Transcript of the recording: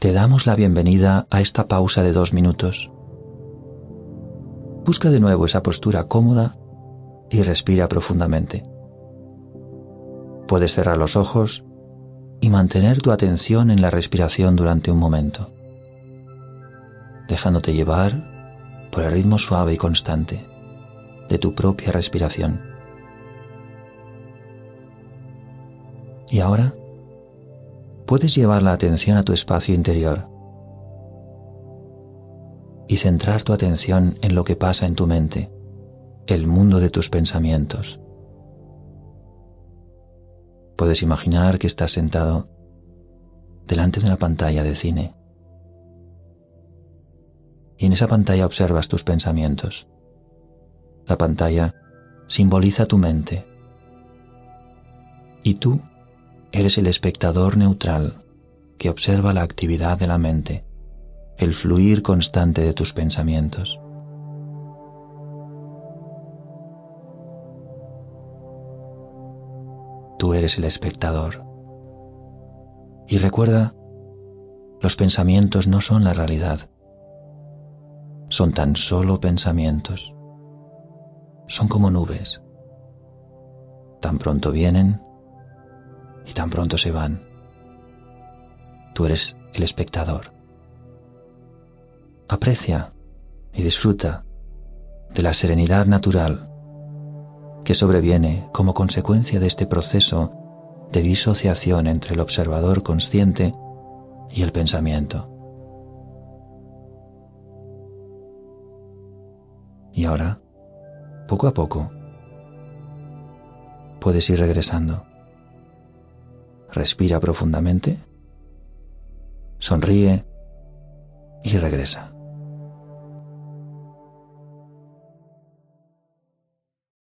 Te damos la bienvenida a esta pausa de 2 minutos. Busca de nuevo esa postura cómoda y respira profundamente. Puedes cerrar los ojos y mantener tu atención en la respiración durante un momento, dejándote llevar por el ritmo suave y constante de tu propia respiración. Y ahora puedes llevar la atención a tu espacio interior y centrar tu atención en lo que pasa en tu mente, el mundo de tus pensamientos. Puedes imaginar que estás sentado delante de una pantalla de cine y en esa pantalla observas tus pensamientos. La pantalla simboliza tu mente y tú eres el espectador neutral que observa la actividad de la mente, el fluir constante de tus pensamientos. Tú eres el espectador. Y recuerda, los pensamientos no son la realidad. Son tan solo pensamientos. Son como nubes. Tan pronto vienen y tan pronto se van. Tú eres el espectador. Aprecia y disfruta de la serenidad natural que sobreviene como consecuencia de este proceso de disociación entre el observador consciente y el pensamiento. Y ahora, poco a poco, puedes ir regresando. Respira profundamente, sonríe y regresa.